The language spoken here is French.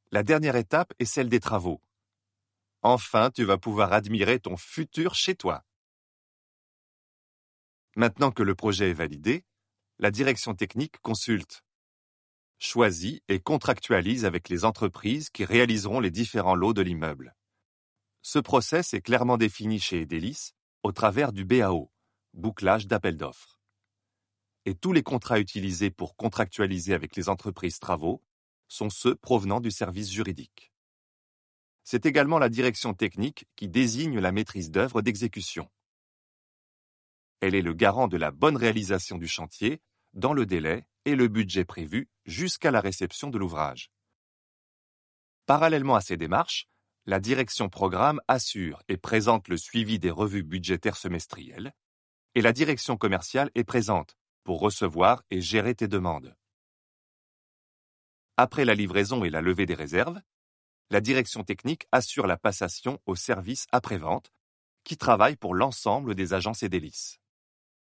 La dernière étape est celle des travaux. Enfin, tu vas pouvoir admirer ton futur chez toi. Maintenant que le projet est validé, la direction technique consulte, choisit et contractualise avec les entreprises qui réaliseront les différents lots de l'immeuble. Ce process est clairement défini chez Edelis au travers du BAO, bouclage d'appel d'offres. Et tous les contrats utilisés pour contractualiser avec les entreprises travaux sont ceux provenant du service juridique. C'est également la direction technique qui désigne la maîtrise d'œuvre d'exécution. Elle est le garant de la bonne réalisation du chantier dans le délai et le budget prévu jusqu'à la réception de l'ouvrage. Parallèlement à ces démarches, la direction programme assure et présente le suivi des revues budgétaires semestrielles, et la direction commerciale est présente pour recevoir et gérer tes demandes. Après la livraison et la levée des réserves, la direction technique assure la passation au service après-vente, qui travaille pour l'ensemble des agences Edelis.